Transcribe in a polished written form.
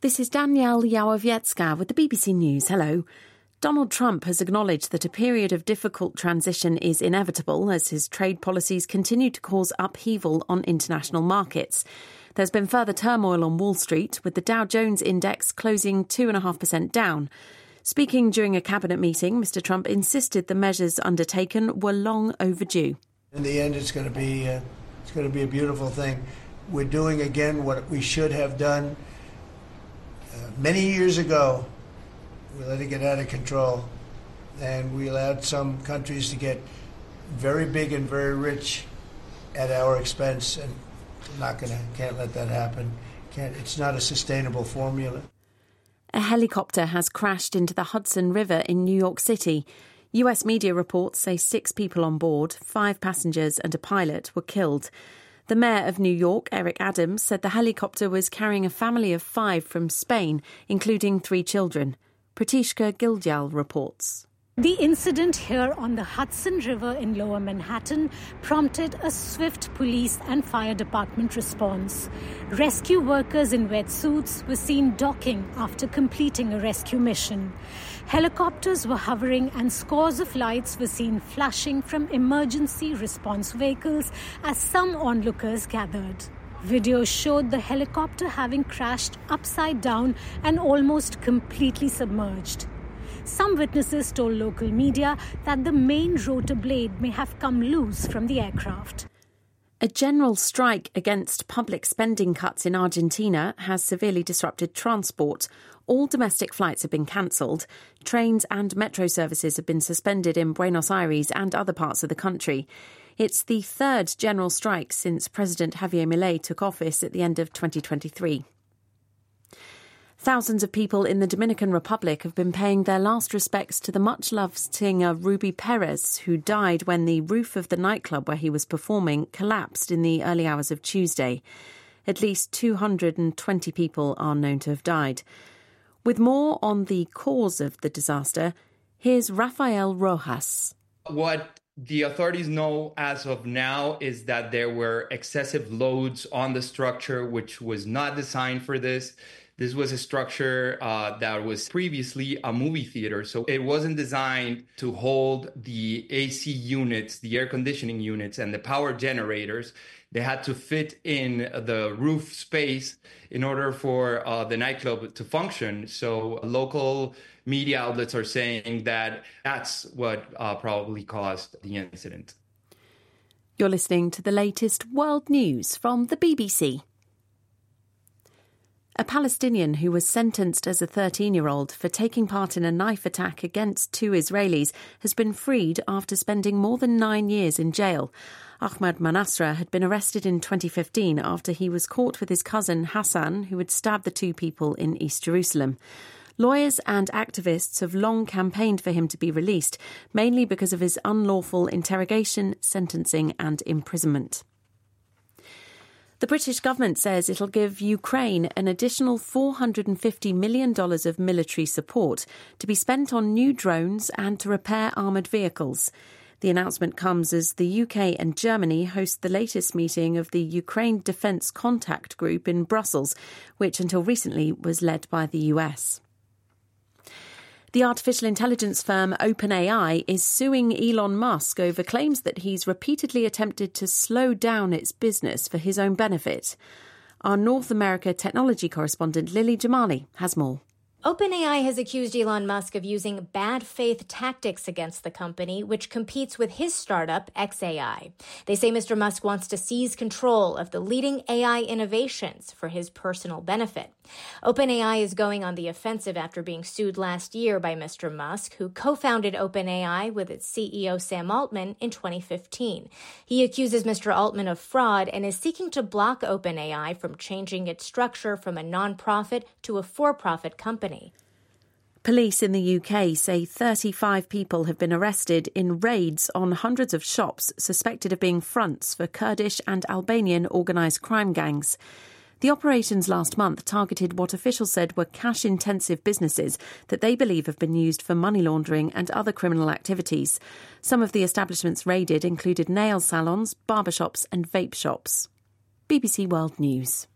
This is Danielle Yałowiecka with the BBC News. Hello. Donald Trump has acknowledged that a period of difficult transition is inevitable as his trade policies continue to cause upheaval on international markets. There's been further turmoil on Wall Street, with the Dow Jones index closing 2.5% down. Speaking during a cabinet meeting, Mr. Trump insisted the measures undertaken were long overdue. In the end, it's going to be a beautiful thing. We're doing again what we should have done many years ago. We let it get out of control, and we allowed some countries to get very big and very rich at our expense, and can't let that happen. It's not a sustainable formula. A helicopter has crashed into the Hudson River in New York City. US media reports say 6 people on board, 5 passengers and a pilot, were killed. The mayor of New York, Eric Adams, said the helicopter was carrying a family of 5 from Spain, including 3 children. Pratishka Gildyal reports. The incident here on the Hudson River in Lower Manhattan prompted a swift police and fire department response. Rescue workers in wetsuits were seen docking after completing a rescue mission. Helicopters were hovering and scores of lights were seen flashing from emergency response vehicles as some onlookers gathered. Videos showed the helicopter having crashed upside down and almost completely submerged. Some witnesses told local media that the main rotor blade may have come loose from the aircraft. A general strike against public spending cuts in Argentina has severely disrupted transport. All domestic flights have been cancelled. Trains and metro services have been suspended in Buenos Aires and other parts of the country. It's the 3rd general strike since President Javier Milei took office at the end of 2023. Thousands of people in the Dominican Republic have been paying their last respects to the much-loved singer Ruby Perez, who died when the roof of the nightclub where he was performing collapsed in the early hours of Tuesday. At least 220 people are known to have died. With more on the cause of the disaster, here's Rafael Rojas. What the authorities know as of now is that there were excessive loads on the structure, which was not designed for this. This was a structure that was previously a movie theater, so it wasn't designed to hold the AC units, the air conditioning units, and the power generators. They had to fit in the roof space in order for the nightclub to function. So local media outlets are saying that that's what probably caused the incident. You're listening to the latest world news from the BBC. A Palestinian who was sentenced as a 13-year-old for taking part in a knife attack against 2 Israelis has been freed after spending more than 9 years in jail. Ahmad Manasra had been arrested in 2015 after he was caught with his cousin Hassan, who had stabbed the 2 people in East Jerusalem. Lawyers and activists have long campaigned for him to be released, mainly because of his unlawful interrogation, sentencing and imprisonment. The British government says it'll give Ukraine an additional $450 million of military support to be spent on new drones and to repair armoured vehicles. The announcement comes as the UK and Germany host the latest meeting of the Ukraine Defence Contact Group in Brussels, which until recently was led by the US. The artificial intelligence firm OpenAI is suing Elon Musk over claims that he's repeatedly attempted to slow down its business for his own benefit. Our North America technology correspondent Lily Jamali has more. OpenAI has accused Elon Musk of using bad faith tactics against the company, which competes with his startup, xAI. They say Mr. Musk wants to seize control of the leading AI innovations for his personal benefit. OpenAI is going on the offensive after being sued last year by Mr. Musk, who co-founded OpenAI with its CEO Sam Altman in 2015. He accuses Mr. Altman of fraud and is seeking to block OpenAI from changing its structure from a non-profit to a for-profit company. Police in the UK say 35 people have been arrested in raids on hundreds of shops suspected of being fronts for Kurdish and Albanian organised crime gangs. The operations last month targeted what officials said were cash-intensive businesses that they believe have been used for money laundering and other criminal activities. Some of the establishments raided included nail salons, barbershops and vape shops. BBC World News.